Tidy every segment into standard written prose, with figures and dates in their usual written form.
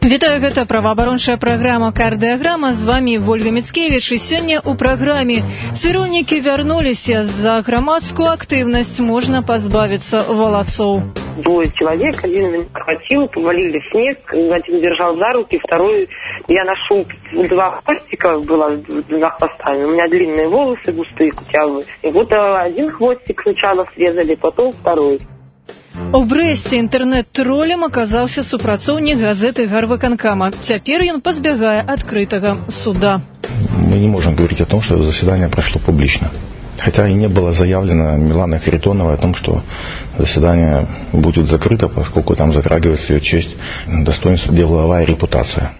Вітаю, гэта праваабарончая праграма «Кардыаграма». З вами Ольга Мицкевич. І сёння ў праграме цырульнікі вярнуліся. За грамадскую актыўнасць можна пазбавіцца валасоў. Двое человек, один меня хватил, повалили в снег, один держал за руки, второй я нашел два хвостика, было два хвостами, у меня длинные волосы густые, кучавые. И вот один хвостик сначала срезали, потом второй. У Брэсце інтэрнэт-тролем аказаўся супрацоўнік газеты «Гарвыканкама». Цяпер ён пазбягае адкрытага суда. Мы не можем говорить о том, что заседание прошло публично. Хотя и не было заявлено Миланой Харитоновой о том, что заседание будет закрыто, поскольку там затрагивается ее честь, достоинство, деловая репутация.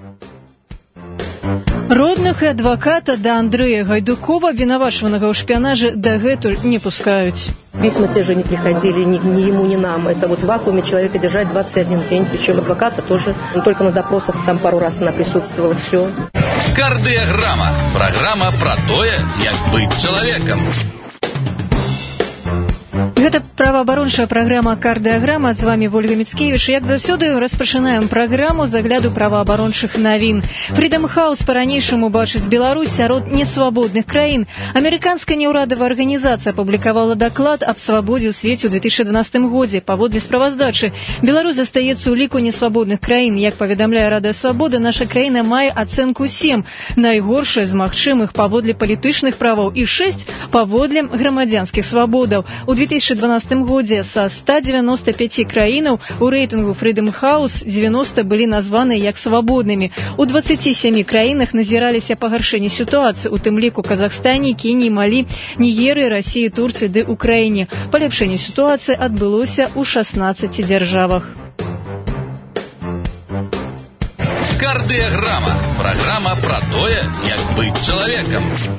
Родных и адвоката да Андрея Гайдукова, виновавшего в шпионаже, дагэтуль не пускают. Письма те же не приходили ни ему, ни нам. Это вот в вакууме человека держать 21 день. Причем адвоката тоже. Только на допросах там пару раз она присутствовала. Все. Кардыаграма. Программа про тое, як быць чалавекам. Гэта праваабарончая праграма «Кардыаграма». З вами Ольга Мицкевич. Як заўсёды распачынаем праграму з агляду праваабарончых навін. Freedom House па-ранейшаму бачыць Беларусь сярод несвабодных краін. Амерыканская неўрадавая арганізацыя апублікавала даклад аб свабодзе ў свеце ў 2012 годзе. Паводле справаздачы, Беларусь застаецца ў ліку несвабодных краін. Як паведамляе Рада Свабоды, наша краіна мае ацэнку 7, найгоршая з магчымых паводле палітычных праваў і 6 паводле грамадзянскіх свабодаў. У 2012 годзе са 195 краінаў у рэйтынгу Freedom House 90 былі названы як свабоднымі. У 27 краінах назіраліся пагаршэнні сітуацыі, у тым ліку Казахстане, Кеніі, Малі, Нігерыі, Расіі, Турцыі ды Украіне. Паляпшэнне сітуацыі адбылося ў 16 дзяржавах. Кардыаграма. Программа про тое, як быць чалавекам.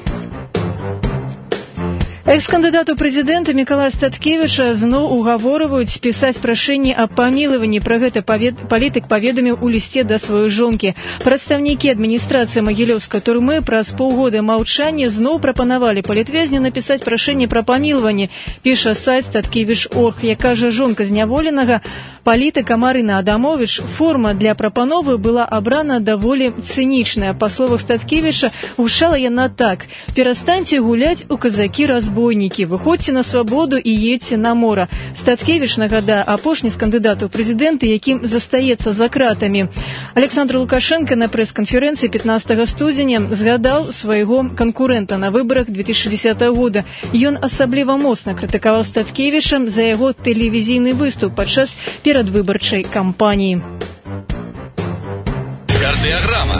Экс-кандыдат у прэзідэнта Мікалая Статкевіча зноў угаворваюць пісаць прашэнне аб памілаванні. Пра гэта палітык паведаміў у лісце да сваёй жонкі. Прадстаўнікі адміністрацыі магілёўскай турмы праз паўгода маўчання зноў прапанавалі палітвязню напісаць прашэнне пра памілаванне, піша сайт Статкевіч.орг. Як кажа жонка зняволенага палітыка Марына Адамовіч, форма для прапановы была абрана даволі цынічная. Па словах Статкевіча, гучала яна так: «Перастаньце гуляць у казакі-разбойнікі, выходзьце на свабоду і едьце на мора». Статкевіч, нагадае, апошні з кандыдатаў прэзідэнта, якім застаецца за кратамі. Александр Лукашенко на прэс-канферэнцыі 15 студзеня згадаў свайго канкурэнта на выбарах 2010 года. Ён асабліва моцна крытыкаваў Статкевіча за яго тэлевізійны выступ падчас перадвыбарчай кампаніі. Кардыаграма.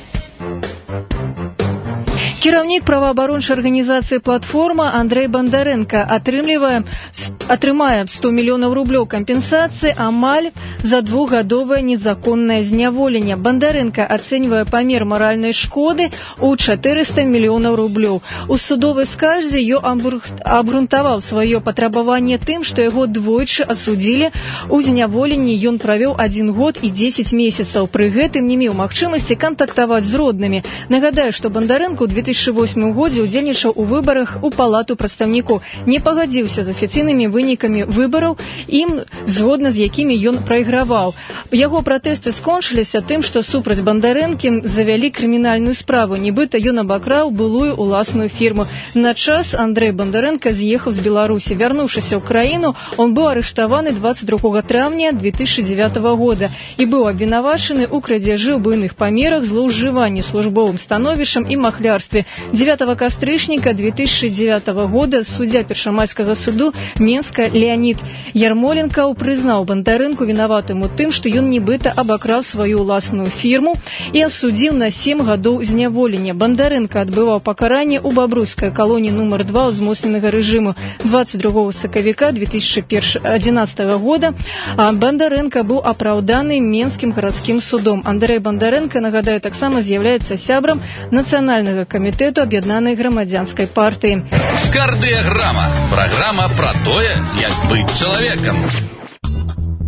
Кіраўнік праваабарончай арганізацыі «Платформа» Андрей Бандаренко атрымае 100 мільёнаў рублёў кампенсацыі амаль за двухгадовае незаконнае зняволенне. Бандаренко ацэньвае памер маральнай шкоды ў 400 мільёнаў рублёў. У судовай скарзе ён абгрунтаваў сваё патрабаванне тым, што яго двойчы асудзілі. У зняволенні ён правёў 1 год і 10 месяцаў. Пры гэтым не меў магчымасці кантактаваць з роднымі. Нагадаю, што Бандаренко ў 2008 годзе удзельнічаў у выбарах у палату прадстаўнікоў, не пагадзіўся з афіцыйнымі вынікамі выбараў, згодна з якімі ён прайграваў. Яго пратэсты скончыліся тым, што супраць Бандарэнкі завялі крымінальную справу, нібыта ён абакраў былую уласную фірму. На час Андрей Бандаренко з'ехаў з Беларусі. Вярнуўшыся ў краіну, он быў арыштаваны 22 траўня 2009 года і быў абвінавачаны ў крадзяжы ў буйных памерах, злоўжыванні службовым становішчам і махлярстве. 9 кастрычніка 2009 года суддзя першамайскага суду Менска Леонид Ярмоленкаў прызнаў Бандарэнку вінаватым у тым, што ён нібыта абакраў сваю ўласную фірму і асудзіў на 7 гадоў зняволення. Бандарэнка адбываў пакаранне ў бабруйскай калоніі нумар 2 узмоцненага рэжыму 22 сакавіка 2011 года. Бандарэнка быў апраўданы Менскім гарадскім судом. Андрей Бандарэнка, нагадаю, таксама з'яўляецца сябрам Нацыянальнага камітэту аб'яднанай грамадзянскай партыі. Кардыаграма. Программа про тое, як быць чалавекам.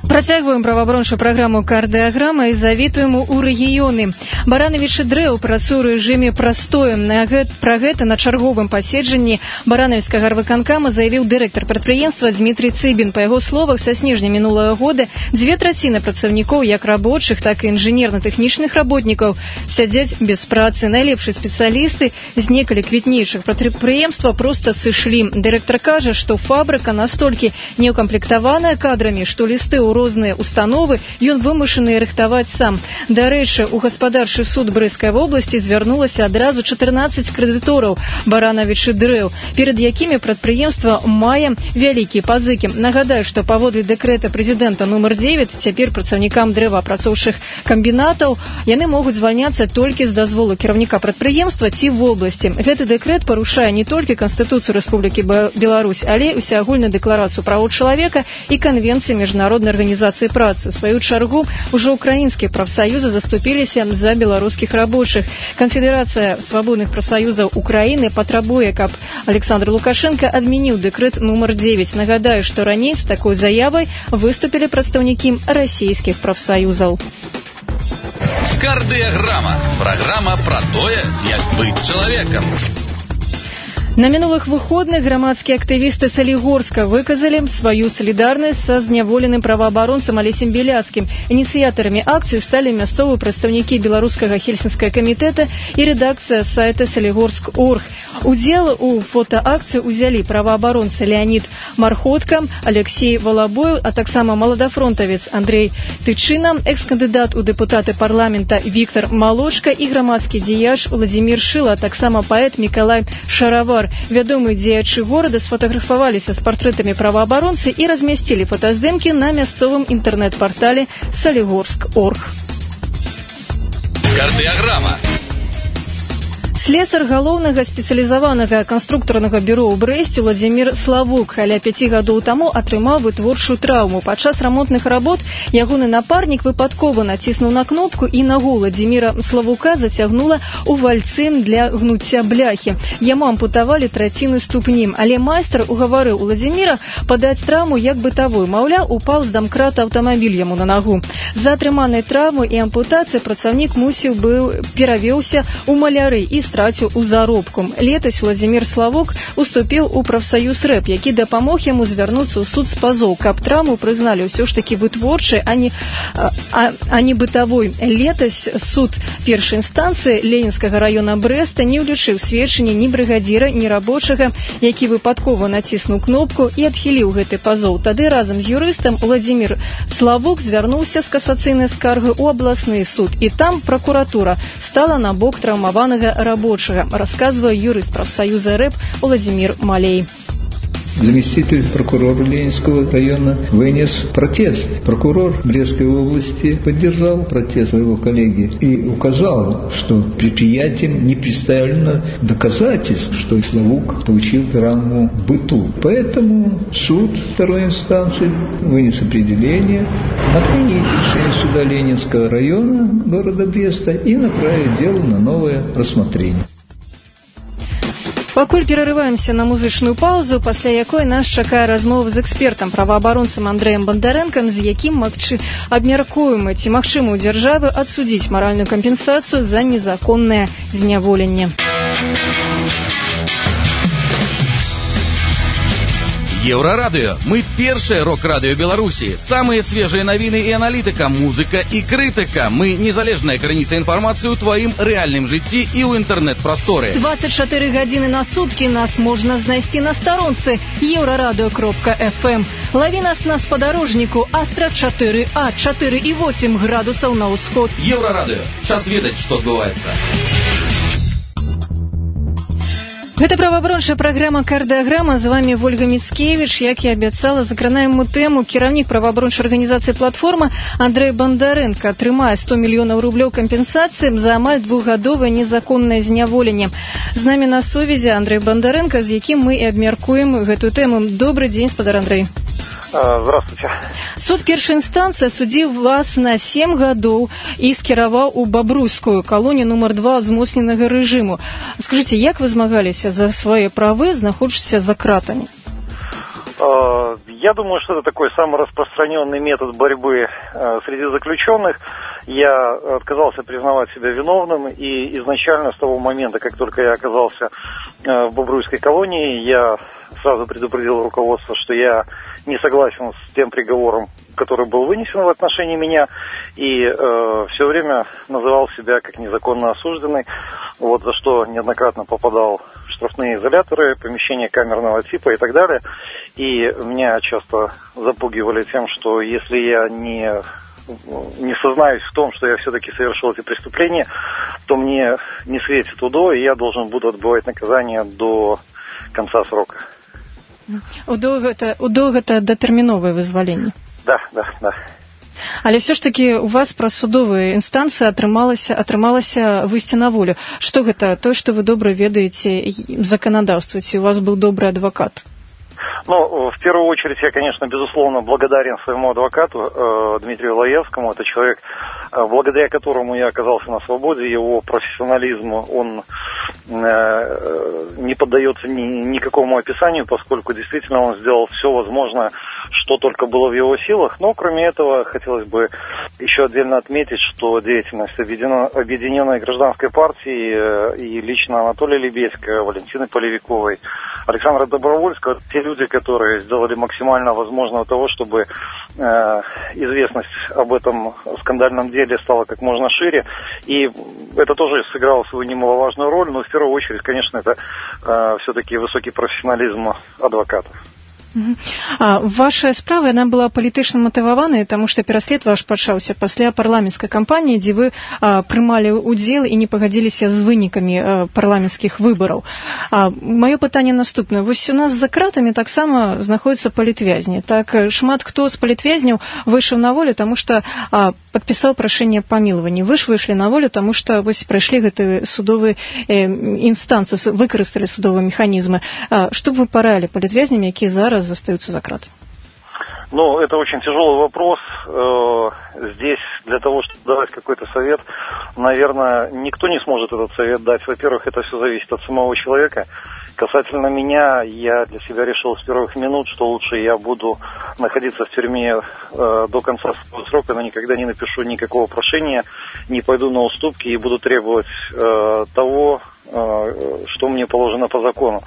Працягваем праваабарончую праграму «Кардыаграма» і завітваем у рэгіёны. Баранавічы дрэў працуе ў рэжыме прастоем. Пра гэта на чарговым паседжанні баранавіцкага райвыканкама заявіў дырэктар прадпрыемства Дмітрий Цыбін. Па яго словах, са снежня мінулага года 2/3 працаўнікоў, як рабочых, так і інжынерна-тэхнічных работнікаў, сядзяць без працы. Найлепшыя спецыялісты з некалі квітнейшых прадпрыемства проста сышлі. Дырэктар кажа, што фабрыка настолькі неўкамплектаваная кадрамі, што лісты ў розныя установы ён вымушаны рыхтаваць сам. Дарэчы, у гаспадарчы суд Брэсцкай вобласці звярнулася адразу 14 крэдытораў Баранавічы дрэў, перад якімі прадпрыемства мае вялікія пазыкі. Нагадаю, што паводле дэкрэта прэзідэнта нумар 9 цяпер працаўнікам дрэваапрацоўчых камбінатаў яны могуць звальняцца толькі з дазволу кіраўніка прадпрыемства ці вобласці. Гэты дэкрэт парушае не толькі Канстытуцыю Рэспублікі Беларусь, але і усеагульную дэкларацыю правоў чалавека і канвенцыі міжнароднай арганізацыі працы. У сваю чаргу ўжо украінскія прафсаюзы заступіліся за беларускіх рабочых. Канфедэрацыя свабодных прафсаюзаў Украіны патрабуе, каб Александр Лукашенко адмяніў дэкрэт нумар 9. Нагадаю, што раней з такой заявай выступілі прадстаўнікі расійскіх прафсаюзаў. Кардыаграма. Праграма пра тое, як быць чалавекам. На мінулых выходных грамадскія актывісты Салігорска выказалі сваю салідарнасць са зняволеным праваабаронцам Алесем Беляцкім. Ініцыятарамі акцыі сталі мясцовыя прадстаўнікі беларускага хельсінскага камітэта і рэдакцыя сайта Салігорск.орг. Удзел у фотоакцыі ўзялі праваабаронцы Леонид Мархотка, Алексей Волобоев, а таксама маладафронтавец Андрей Тычына, экс-кандыдат у дэпутаты парламента Віктор Малочка і грамадскі дзеяч Владзімір Шыла, а таксама паэт Мікалай Шаравар. Вядомыя дзеячы горада сфотаграфаваліся з партрэтамі праваабаронцы і размясцілі фотаздымкі на мясцовым інтэрнэт-партале Салігорск.орг. Кардыаграма. Слесар галоўнага спецыялізаванага канструктарнага бюро ў Брэсце Владзімір Славук каля 5 гадоў таму атрымаў вытворчую траўму. Падчас рамонтных работ ягоны напарнік выпадкова націснуў на кнопку і нагу Владзіміра Славука зацягнула ў вальцы для гнуцця бляхі. Яму ампутавалі траціны ступні, але майстар угаварыў Владзіміра падаць траўму як бытавую. Маўляў, упаў з дамкрата аўтамабіль яму на нагу. За атрыманай траўмы і ампутацыі працаўнік мусіў быў перавёўся ў маляры і страціў у заробку. Летась Владзімір Славук уступіў у прафсаюз рэп, які дапамог яму звярнуцца ў суд з пазоў, каб траўму прызналі ўсё ж такі вытворчай, а не бытавой. Летась суд першай інстанцыі Ленінскага раёна Брэста не ўлічыў сведчанні ні брыгадзіра, ні рабочага, які выпадкова націснуў кнопку і адхіліў гэты пазоў. Тады разам з юрыстам Владзімір Славук звярнуўся з касацыйнай скаргай у абласны суд, і там пракуратура стала на бок траўмаванага рабочага, рассказывая юрист профсоюза РЭП Владимир Малей. Заместитель прокурора Ленинского района вынес протест. Прокурор Брестской области поддержал протест своего коллеги и указал, что предприятием не представлено доказательств, что Славук получил травму в быту. Поэтому суд второй инстанции вынес определение отменить решение суда Ленинского района города Бреста и направить дело на новое рассмотрение. Пакуль перарываемся на музычную паузу, пасля якой нас чакае размова з экспертам, праваабаронцам Андрэем Бандарэнкам, з якім абмяркуем ці магчыма ў дзяржавы адсудзіць маральную кампенсацыю за незаконнае зняволенне. Еўрарадыё. Мы першае рок-радыё Беларусі. Самыя свежыя навіны і аналітыка, музыка і крытыка. Мы незалежная крыніца інфармацыі ў тваім рэальным жыцці і ў інтэрнэт-прасторы. 24 гадзіны на суткі нас можна знайсці на старонцы еўрарадыё.фм. Лаві нас на спадарожніку Астра 4А, 4,8 градусаў на ўсход. Еўрарадыё. Час ведаць, што адбываецца. Гэта праваабарончая праграма «Кардыаграма». З вами Вольга Міцкевіч. Як і абяцала, закранаем мы тэму. Кіраўнік праваабарончай арганізацыі «Платформа» Андрэй Бандарэнка атрымае 100 мільёнаў рублёў кампенсацыі за амаль двухгадовае незаконнае зняволенне. З намі на сувязі Андрэй Бандарэнка, з якім мы і абмяркуем гэтую тэму. Добрый дзень, спадар Андрэй. Здравствуйте. Суд першай інстанцыі асудзіў вас на 7 гадоў і скіраваў у Бабруйскую калонію нумар 2 ўзмоцненага рэжыму. Скажыце, як вы змагаліся за свае правы, знаходзячыся за кратамі? Я думаю, что это такой самый распространенный метод борьбы среди заключенных. Я отказался признавать себя виновным, и изначально с того момента, как только я оказался в Бобруйской колонии, я сразу предупредил руководство, что я не согласен с тем приговором, который был вынесен в отношении меня, и все время называл себя как незаконно осужденный, вот за что неоднократно попадал в штрафные изоляторы, помещения камерного типа и так далее. И меня часто запугивали тем, что если я не сознаюсь в том, что я все-таки совершил эти преступления, то мне не светит УДО, и я должен буду отбывать наказание до конца срока. УДО это датэрміновае вызваленне. Да. Але все ж таки у вас праз судовыя інстанцыі атрымалася выйсці на волю. Што гэта? Тое, што вы добра ведаеце заканадаўства, ці у вас быў добрый адвокат? Ну, в первую очередь, я, конечно, безусловно, благодарен своему адвокату Дмитрию Лаевскому. Это человек, благодаря которому я оказался на свободе. Его профессионализм, он не поддается никакому описанию, поскольку действительно он сделал все возможное, что только было в его силах. Но, кроме этого, хотелось бы еще отдельно отметить, что деятельность Объединенной гражданской партии и лично Анатолия Лебедька, Валентины Полевиковой, Александра Добровольского, те люди, которые сделали максимально возможного того, чтобы известность об этом скандальном деле стала как можно шире. И это тоже сыграло свою немаловажную роль, но в первую очередь, конечно, это все-таки высокий профессионализм адвокатов. Ваша справа, яна была палітычна матываваная, таму што пераслед ваш пачаўся пасля парламенцкай кампаніі, дзе вы прымалі ўдзел і не пагадзіліся з вынікамі парламенцкіх выбараў. Маё пытанне наступнае. Вось у нас за кратамі таксама знаходзяцца палітвязні. Так, шмат хто з палітвязняў выйшаў на волю, таму што падпісаў прашэнне памілавання. Вы ж выйшлі на волю, таму што вось прайшлі гэтыя судовыя інстанцыі, выкарысталі судовыя механізмы. Што б вы параілі палітвязнямі, якія зараз остаются за кратами? Ну, это очень тяжелый вопрос. Здесь для того, чтобы давать какой-то совет, наверное, никто не сможет этот совет дать. Во-первых, это все зависит от самого человека. Касательно меня, я для себя решил с первых минут, что лучше я буду находиться в тюрьме до конца своего срока, но никогда не напишу никакого прошения, не пойду на уступки и буду требовать того, что мне положено по закону.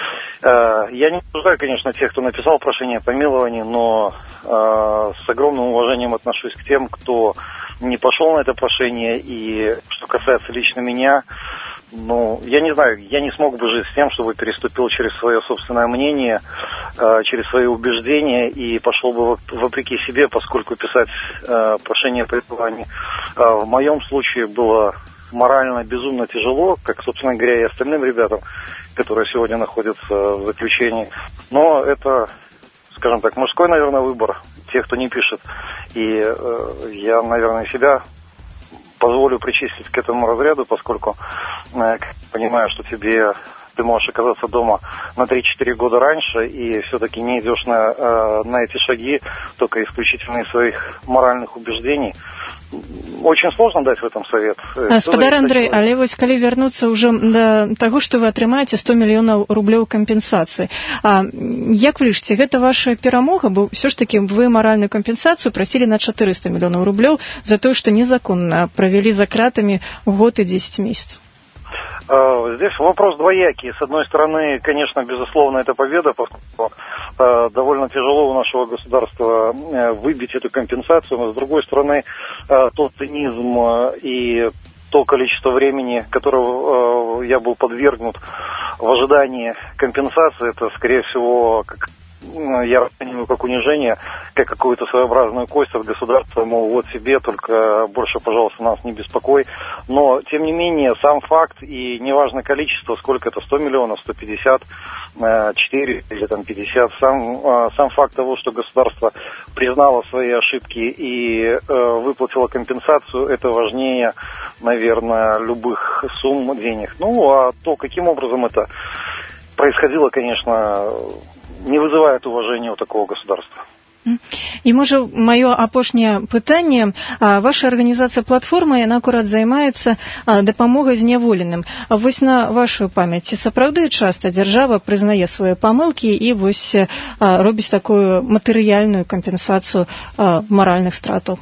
Я не осуждаю, конечно, тех, кто написал прошение о помиловании, но с огромным уважением отношусь к тем, кто не пошел на это прошение. И что касается лично меня, ну, я не знаю, я не смог бы жить с тем, чтобы переступил через свое собственное мнение, через свои убеждения и пошел бы вопреки себе, поскольку писать прошение о помиловании в моем случае было морально безумно тяжело, как, собственно говоря, и остальным ребятам, которые сегодня находятся в заключении. Но это, скажем так, мужской, наверное, выбор тех, кто не пишет. И я, наверное, себя позволю причислить к этому разряду, поскольку понимаю, что ты можешь оказаться дома на 3-4 года раньше и все-таки не идешь на эти шаги только исключительно из своих моральных убеждений. Очень сложно дать в этом совет. Спадар Андрей, але вось калі вярнуцца ўжо да таго, што вы атрымаеце 100 мільёнаў рублёў кампенсацыі. Як вы лічыце, гэта ваша перамога? Бо ўсё ж такі вы маральную кампенсацыю прасілі на 400 мільёнаў рублёў за тое, што незаконна правялі за кратамі год и 10 месяцев. Здесь вопрос двоякий. С одной стороны, конечно, безусловно, это победа, поскольку довольно тяжело у нашего государства выбить эту компенсацию, но с другой стороны, тот цинизм и то количество времени, которого я был подвергнут в ожидании компенсации, это, скорее всего, я расцениваю как унижение, как какую-то своеобразную кость от государства, мол, вот себе, только больше, пожалуйста, нас не беспокой. Но, тем не менее, сам факт, и неважно количество, сколько это, 100 миллионов, 150, 4 или там 50, сам факт того, что государство признало свои ошибки и выплатило компенсацию, это важнее, наверное, любых сумм денег. Ну, а то, каким образом это происходило, конечно, не вызывает уважения у такого государства. І, можа, маё апошняе пытанне. Ваша арганізацыя «Платформа», яна акурат займаецца дапамогай зняволеным. Вось на вашу памяць, сапраўды часта дзяржава прызнае свае памылкі і вось робіць такую матэрыяльную кампенсацыю маральных стратаў?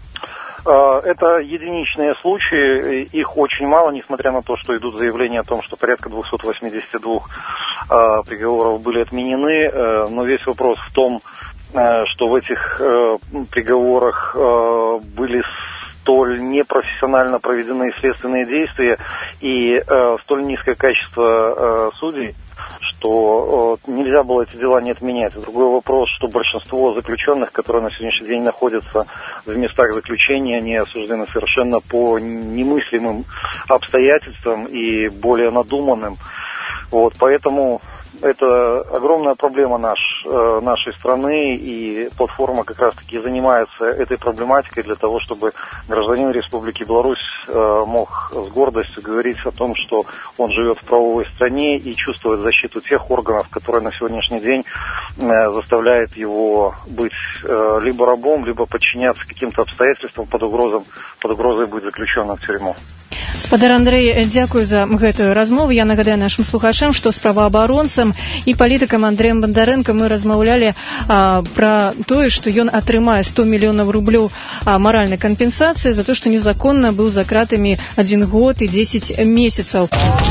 Это единичные случаи, их очень мало, несмотря на то, что идут заявления о том, что порядка 282 приговоров были отменены, но весь вопрос в том, что в этих приговорах были столь непрофессионально проведены следственные действия и столь низкое качество судей, что нельзя было эти дела не отменять. Другой вопрос, что большинство заключенных, которые на сегодняшний день находятся в местах заключения, они осуждены совершенно по немыслимым обстоятельствам и более надуманным. Вот, поэтому это огромная проблема нашей страны, и платформа как раз-таки занимается этой проблематикой для того, чтобы гражданин Республики Беларусь мог с гордостью говорить о том, что он живет в правовой стране и чувствует защиту тех органов, которые на сегодняшний день заставляют его быть либо рабом, либо подчиняться каким-то обстоятельствам под угрозой быть заключенным в тюрьму. Спадар Андрэй, дзякую за гэтую размову. Я нагадаю нашим слухачам, што з праваабаронцам і палітыкам Андрэем Бандарэнка мы размаўлялі пра тое, што ён атрымае 100 мільёнаў рублёў маральнай кампенсацыі за то, што незаконна быў за кратамі 1 год і 10 месяцаў.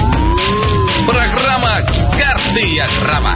Программа «Картыя грама».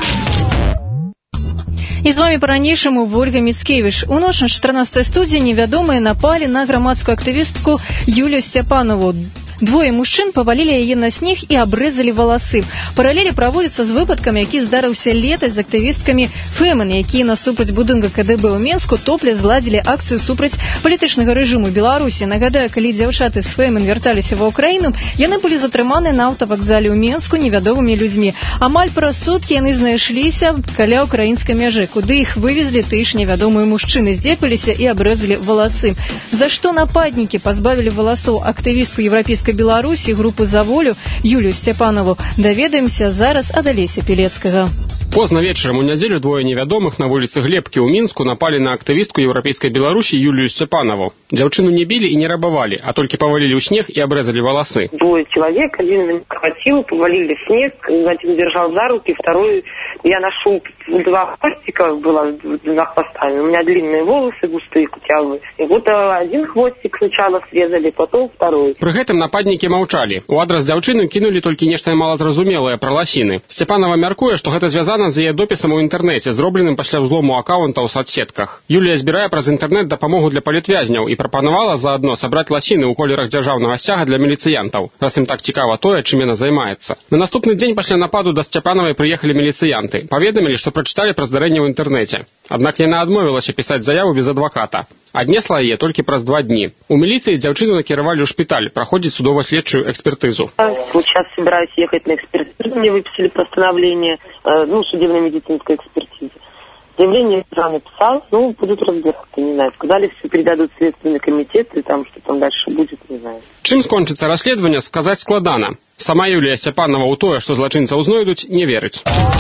І з вами па-ранейшаму Ольга Міцкевіч. У ноч на 14 студзеня невядомыя напалі на грамадскую актывістку Юлію Сцяпанову. Двое мужчын павалілі яе на снег і абрэзалі валасы. Паралелі праводзіцца з выпадкам, які здарыўся летась з актывісткамі Фэмен, якія насупраць будынка КДБ ў Менску топле зладзілі акцыю супраць палітычнага рэжыму Беларусі. Нагадаю, калі дзяўчаты з Фэмен вярталіся ва ўкраіну, яны былі затрыманы на аўтавакзале ў Менску невядомымі людзьмі. Амаль праз суткі яны знайшліся каля ўкраінскай мяжы, куды іх вывезлі тыя ж невядомыя мужчыны, здзекаліся і абрэзалі валасы. За што нападнікі пазбавілі валасоў актывістку еўрапейскай Беларусі групы «За волю» Юлію Сцяпанову, даведаемся зараз ад Алеся Пілецкага. Поздно вечером у нядзелю двое невядомых на вуліцы Глебкі ў Мінску напали на актывістку еўрапейскай Беларусі Юлію Сцяпанову. Дзяўчыну не били и не рабовали, а только повалили ў снег и обрезали волосы. Двое человек, один меня хватил, повалили в снег, один держал за руки, второй я нашел 2 хвостика, было 2 хвостами. У меня длинные волосы, густые, кутявые. И вот один хвостик сначала срезали, потом второй. Пры гэтым нападнікі маўчалі. У адрас дзяўчыны кинули толькі нешта малазразумелае пра ласіны. Сцяпанова мяркуе, што гэта звязана з яе допісам у інтэрнэце, зробленым пасля ўзлому акаунта ў соцсетках. Юлія збірае праз інтэрнэт дапамогу для палітвязняў і прапанавала заадно сабраць ласіны ў колерах дзяржаўнага сцяга для міліцыянтаў, раз ім так цікава тое, чым яна займаецца. На наступны дзень пасля нападу да Сцяпановай прыехалі міліцыянты. Паведамілі, што прачыталі пра здарэнне ў інтэрнэце. Аднак яна адмовілася пісаць заяву без адваката. Аднесла яе толькі праз 2 дні. У милиции дзяўчыну накіравалі ў шпіталь, праходзіць судова-следчую экспертизу. Вот сейчас собираюсь ехать на экспертизу, мне выписали постановление, судебно-медицинской экспертизы. Заявление я написал, будут разбираться, не знаю. Сказали, все передадут в Следственный комитет, и там, что там дальше будет, не знаю. Чым скончыцца расследаванне, сказаць складана. Сама Юлія Сцяпанова ў тое, што злачынцаў знойдуць, не верыць.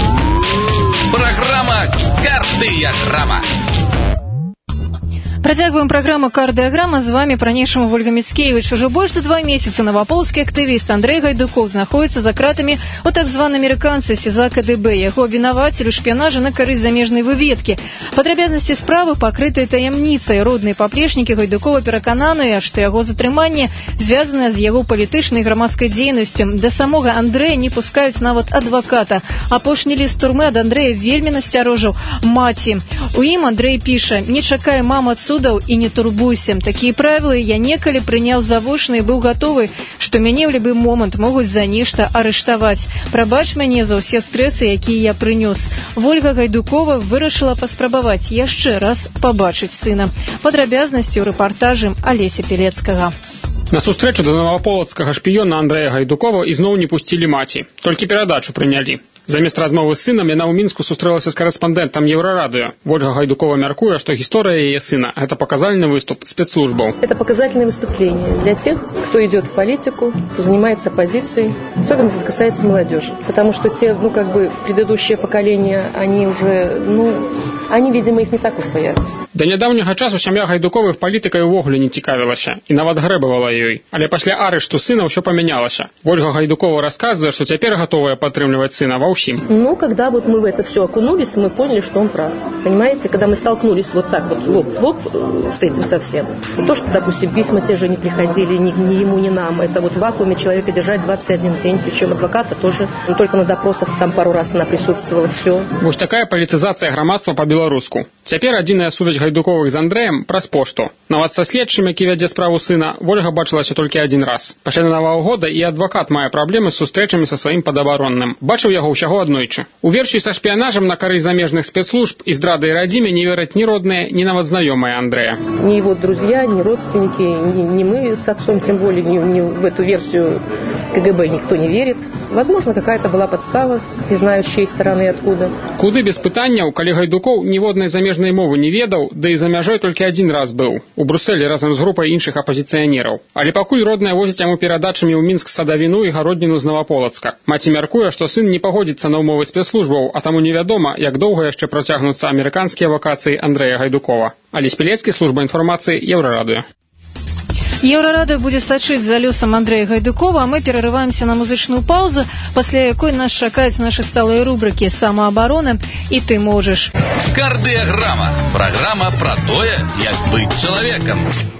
Программа «Картыя грама». Працягваем праграму «Кардыаграма». З вами па-ранейшаму Ольга Міцкевіч. Ужо больш за 2 месяцы наваполацкі актывіст Андрэй Гайдукоў знаходіцца за кратамі у так званым амерыканцы СІЗА КДБ. Яго абвінавацілі ў шпіянажы на карысць замежнай выведкі. Падрабязнасці справы пакрытыя таямніцай. Родныя паплечнікі Гайдукова перакананыя, што яго затрыманне звязанае з яго палітычнай і грамадскай дзейнасцю. Да самога Андрэя не пускаюць нават адваката. Апошні ліст турмы ад Андрэя вельмі насцярожыў маці. У ім Андрэй піша: «Не чакай, мама, ад судаў і не турбуйся. Такія правілы я некалі прыняў завочна і быў гатовы, што мяне ў любы момант могуць за нешта арыштаваць. Прабач мяне за ўсе стрэсы, якія я прынёс». Ольга Гайдукова вырашыла паспрабаваць яшчэ раз пабачыць сына. Падрабязнасці ў рэпартажы Алеся Пілецкага. На сустрэчу да наваполацкага шпіёна Андрэя Гайдукова ізноў не пусцілі маці, толькі перадачу прынялі. Замест размовы з сынам яна ў Мінску сустрэлася з карэспандэнтам Еўрарадыё. Ольга Гайдукова мяркуе, што гісторыя яе сына – гэта показательный выступ спецслужбаў. Это показательное выступление для тех, кто идет в политику, кто занимается оппозицией, особенно это касается молодежи. Потому что те, предыдущее поколение, они уже, Они, видимо, их не так уж боятся. Да нядаўняга часу сям'я Гайдуковых палітыкай увогуле не цікавілася і нават грэбавала ёй. Але пасля арышту сына ўсё памянялася. Вольга Гайдукова рассказывает, что теперь готовая подтримливать сына во всем. Ну, когда вот мы в это все окунулись, мы поняли, что он прав. Понимаете, когда мы столкнулись вот так вот лоб в лоб с этим совсем. Не то, что, допустим, письма те же не приходили ни ему, ни нам. Это вот в вакууме человека держать 21 день, причем адвоката тоже. Только на допросах там пару раз она присутствовала, все. Вот такая политизация громадства по-белоруску. Теперь одиная сувязь Гайдуковых с Андреем праз пошту. Нават со следчым, які вядзе справу сына, Вольга бачылася толькі один раз. Пасля Нового года і адвокат мае праблемы з сустрэчамі са сваім падабаронным. Бачыў яго ўсяго аднойчы. У версію са шпіянажам на карысць замежных спецслужб і здрадай радзіме не вераць ні родныя, ні нават знаёмыя Андрэя. Ни его друзья, ни родственники, ни мы с отцом, тем более ни в эту версию КГБ никто не верит. Возможно, какая-то была подстава, не знаю, с чьей стороны и откуда. Куды без пытанняў, калі Гайдукоў ніводнай замежнай мовы не ведаў, да і за мяжой толькі один раз быў. У Брусэлі разам з групай іншых апазіцыянераў. Але пакуль родная возіць яму перадачамі ў Мінск садавіну і гародніну з Новополацка. Маці мяркуе, што сын не пагодзіцца на ўмовы спецслужбаў, а таму невядома, як доўга яшчэ працягнуцца амерыканскія вакацыі Андрэя Гайдукова. Алесь Пілецкі, служба інфармацыі, Еўрарадыё. Еўрарадыё будзе сачыць за лёсам Андрэя Гайдукова, а мы перарываемся на музычную паузу, пасля якой нас чакаюць нашы сталыя рубрыкі «Самаабарона» і «Ты можаш». Кардыяграма. Праграма пра тое, як быць чалавекам.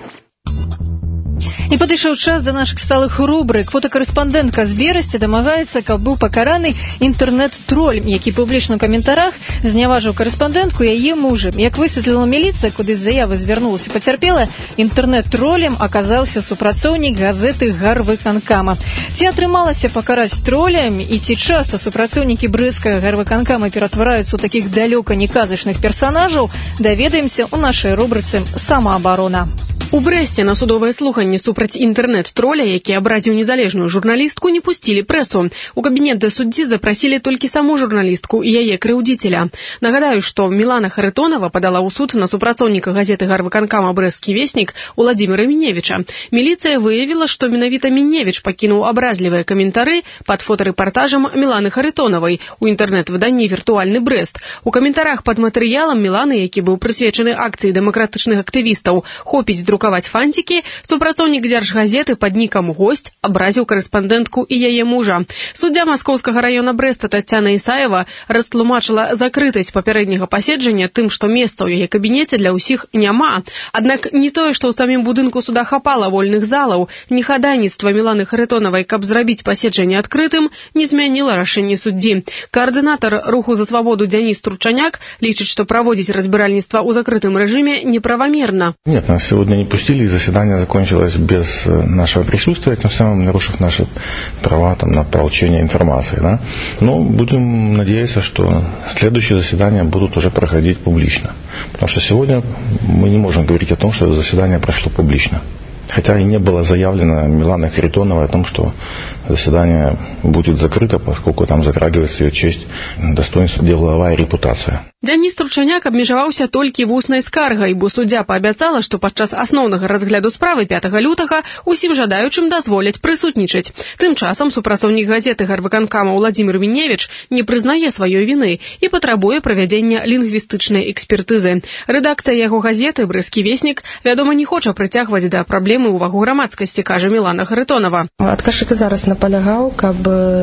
І падышоў час да нашых сталых рубрык. Фотакарэспандэнтка з Берасці дамагаецца, каб быў пакараны інтэрнэт-троль, які публічна ў каментарах зняважыў карэспандэнтку яе мужа. Як высветліла міліцыя, куды з заявы звярнулася пацярпелая, інтэрнэт-тролем аказаўся супрацоўнік газеты «Гарвыканкама». Ці атрымалася пакараць тролем і ці часта супрацоўнікі брэсцкага гарвыканкама ператвараюцца ў такіх далёка не казачных персанажаў, даведаемся ў нашай рубрыцы «Самаабарона». У Брэсце на судовае слуханне супраць інтэрнэт-троля, які абразіў незалежную журналістку, не пусцілі прэсу. У кабінет да суддзі запрасілі толькі саму журналістку і яе крыўдзіцеля. Нагадаю, што Мілана Харытонова падала ў суд на супрацоўніка газеты «Гарвыканкама» «Брэсцкі веснік» Уладзіміра Міневіча. Міліцыя выявіла, што менавіта Міневіч пакінуў абразлівыя каментары пад фотарэпартажам Міланы Харытонавай у інтэрнэт-выданні «Віртуальны Брэст». У каментарах пад матэрыялам Міланы, які быў прысвечаны акцыі дэмакратычных актывістаў «Хопіць друкаваць фантики», супрацоўнік дзяржгазеты пад нікам «Госць» абразіў карэспандэнтку і яе мужа. Суддзя Маскоўскага раёна Брэста Таццяна Ісаева растлумачыла закрытасць папярэдняга паседжання тым, што месца ў яе кабінеце для ўсіх няма. Аднак не тое, што ў самім будынку суда хапала вольных залаў, ні хадайніцтва Міланы Харытонавай, каб зрабіць паседжанне адкрытым, не змяніла рашэнне суддзі. Каардынатар руху за свабоду Дзяніс Турчаняк лічыць, што праводзіць разбіральніцтва ў закрытым рэжыме неправамерна. Нет, нас сегодня не пустили, и заседание закончилось без нашего присутствия, тем самым нарушив наши права на получение информации. Да? Но будем надеяться, что следующие заседания будут уже проходить публично. Потому что сегодня мы не можем говорить о том, что заседание прошло публично. Хотя и не было заявлено Миланой Харитоновой о том, что заседание будет закрыто, поскольку там затрагивается ее честь, достоинство, деловая репутация. Дзяніс Турчаняк абмежаваўся толькі вуснай скаргай, бо суддзя паабяцала, што падчас асноўнага разгляду справы 5 лютага усім жадаючым дазволяць прысутнічаць. Тым часам супрацоўнік газеты «Гарвыканкама» Уладзімір Міневіч не прызнае сваёй віны і патрабуе правядзення лінгвістычнай экспертызы. Рэдакцыя яго газеты «Брэсцкі веснік», вядома, не хоча прыцягваць да праблемы ўвагу грамадскасці, кажа Мілана Харытонова. Адказчык зараз наполягаў, каб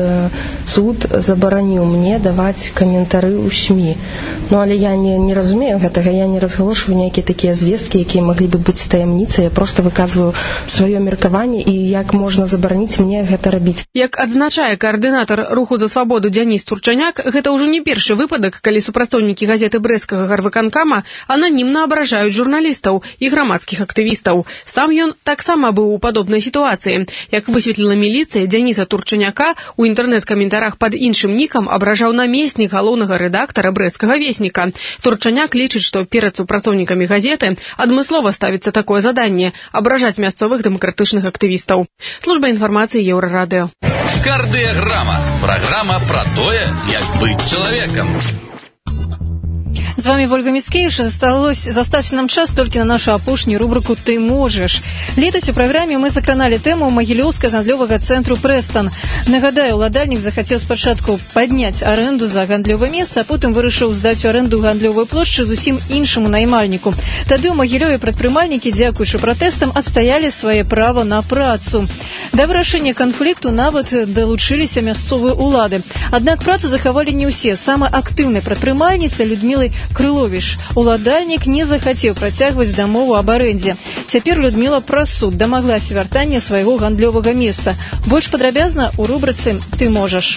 суд забараніў мне даваць каментары ў СМІ. Ну, але я не разумею гэтага, я не разгалошваю ніякія такія звесткі, якія маглі бы быць таямніцай, я проста выказваю сваё меркаванне і як можна забараніць мне гэта рабіць. Як адзначае каардынатар руху за свабоду Дзяніс Турчаняк, гэта ўжо не першы выпадак, калі супрацоўнікі газеты Брэсцкага гарвыканкама ананімна абражаюць журналістаў і грамадскіх актывістаў. Сам ён таксама быў у падобнай сітуацыі. Як высветліла міліцыя, Дзяніса Турчаняка у інтэрнэт-каментарах пад іншым нікам абражаў намеснік галоўнага рэдактара Брэсцкага весніка. Турчаняк лічыць, што перад супрацоўнікамі газеты адмыслова ставіцца такое заданне – абражаць мясцовых дэмакратычных актывістаў. Служба інфармацыі Еўрарадыё. Кардыяграма. Праграма пра тое, як быць чалавекам. З вами Ольга Міцкевіч. Застаўся нам час толькі на нашу апошнюю рубрику «Ты можаш». Летась у праграме мы закраналі тэму магілёўскага гандлёвага цэнтру «Прэстан». Нагадаю, уладальнік захацеў спачатку падняць арэнду за гандлёвае месца, а потым вырашыў здаць у арэнду гандлёвую плошчу зусім іншаму наймальніку. Тады ў Магілёве прадпрымальнікі, дзякуючы пратэстам, адстаялі свае права на працу. Да вырашэння канфлікту нават далучыліся мясцовыя улады. Аднак працу захавалі не ўсе. Самай актыўнай прадпрымальніцай Людмілай Крыловіч уладальнік не захацеў працягваць дамову аб арэндзе. Цяпер Людміла праз суд дамаглася вяртання свайго гандлёвага месца. Больш падрабязна ў рубрыцы «Ты можаш».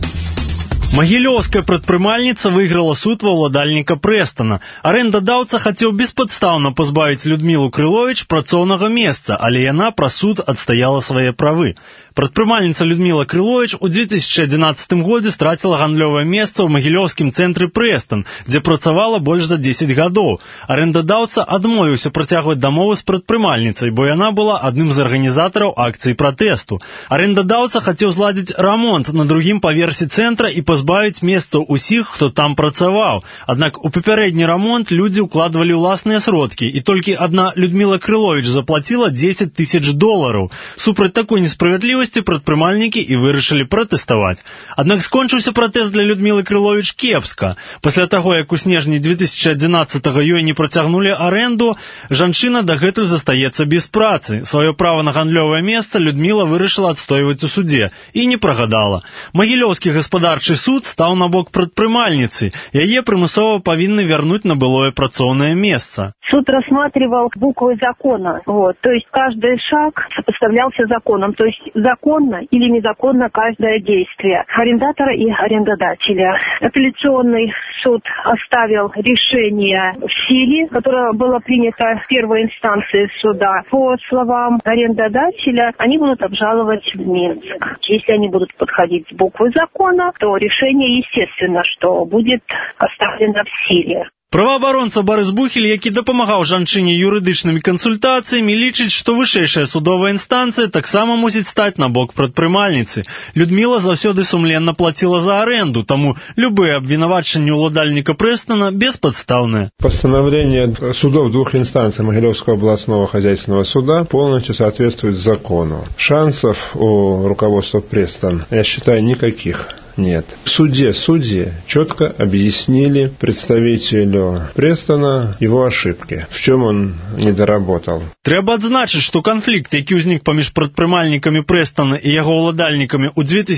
Магілёўская прадпрымальніца выйграла суд ва ўладальніка Прэстана. Арэндадаўца хацеў беспадстаўна пазбавіць Людмілу Крыловіч працоўнага месца, але яна праз суд адстаяла свае правы. Прадпрымальніца Людміла Крыловіч у 2011 годзе страціла гандлёвае месца ў магілёўскім цэнтры Прэстан, дзе працавала больш за 10 гадоў. Арэндадаўца адмовіўся працягваць дамову з прадпрымальніцай, бо яна была адным з арганізатараў акцыі пратэсту. Арэндадаўца хацеў зладзіць рамонт на другім паверсе цэнтра і пазбавіць месцаў усіх, хто там працаваў. Аднак у папярэдні рамонт людзі ўкладвалі ўласныя сродкі, і толькі адна Людміла Крыловіч заплаціла $10 000. Супраць такой несправядлівасці прадпрымальнікі і вырашылі пратэставаць. Аднак скончыўся пратэст для Людмілы Крыловіч кепска. Пасля таго, як у снежні 2011-го ёй не працягнулі арэнду, жанчына дагэтуль застаецца без працы. Сваё права на гандлёвае месца Людміла вырашыла адстойваць у судзе і не прагадала. Магілёўскі гаспадарчы суд стаў на бок прадпрымальніцы. Яе прымусова павінны вярнуць на былое працоўнае месца. Суд рассматривал буквы закона. То есть каждый шаг сопоставлялся законом. То есть законно или незаконно каждое действие арендатора и арендодателя. Апелляционный суд оставил решение в силе, которое было принято в первой инстанции суда. По словам арендодателя, они будут обжаловать в Минск. Если они будут подходить с буквы закона, то решение, естественно, что будет оставлено в силе. Праваабаронца Барыс Бухель, які дапамагаў жанчыне юрыдычнымі кансультацыямі, лічыць, што вышэйшая судовая інстанцыя таксама мусіць стаць на бок прадпрымальніцы. Людміла заўсёды сумленна плаціла за аренду, таму любые абвінавачанні ўладальніка Прэстана бесподставныя. Постановление судов двух инстанций Могилевского областного хозяйственного суда полностью соответствует закону. Шансов у руководства Престон, я считаю, никаких нет. В суде судьи четко объяснили представителю Престона его ошибки, в чем он недоработал. Трэба адзначыць, што канфлікт, які ўзнік паміж прадпрымальнікамі Прэстана і яго ўладальнікамі ў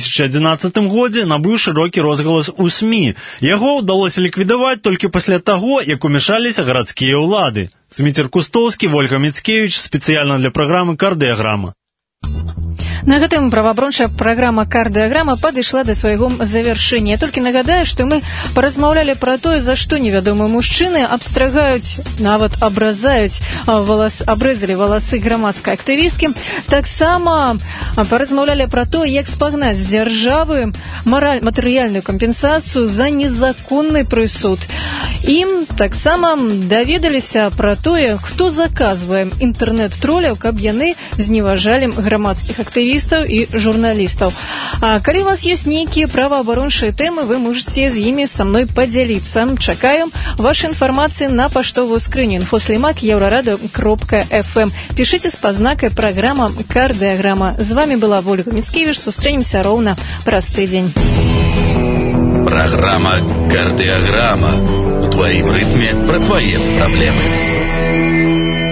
2011 годзе, набыў шырокі розгалас у СМІ. Яго ўдалося ліквідаваць толькі пасля таго, як умешаліся гарадскія ўлады. Зміцер Кустоўскі, Ольга Міцкевіч, спецыяльна для праграмы «Кардыяграма». На гэтым праваабарончая праграма «Кардыяграма» падышла да свайго завяршэння. Я толькі нагадаю, што мы паразмаўлялі пра тое, за што невядомыя мужчыны абстрагаюць, нават абрэзалі валасы грамадскай актывісткі. Таксама паразмаўлялі пра тое, як спагнаць з дзяржавы матэрыяльную кампенсацыю за незаконны прысуд. І таксама даведаліся пра тое, хто заказвае інтэрнэт-троляў, каб яны зневажалі грамадскіх актывістаў і журналістаў. А калі у вас ёсць нейкія праваабарончыя тэмы, вы можете з імі са мной падзяліцца. Чакаем вашай інфармацыі на паштовую скрыню info@euroradio.fm. Пішыце з пазнакай праграма «Кардыяграма». З вами была Ольга Міцкевіч. Сустрэнемся роўна праз тыдзень. Программа «Кардыяграма». У твоим ритме про твои проблемы.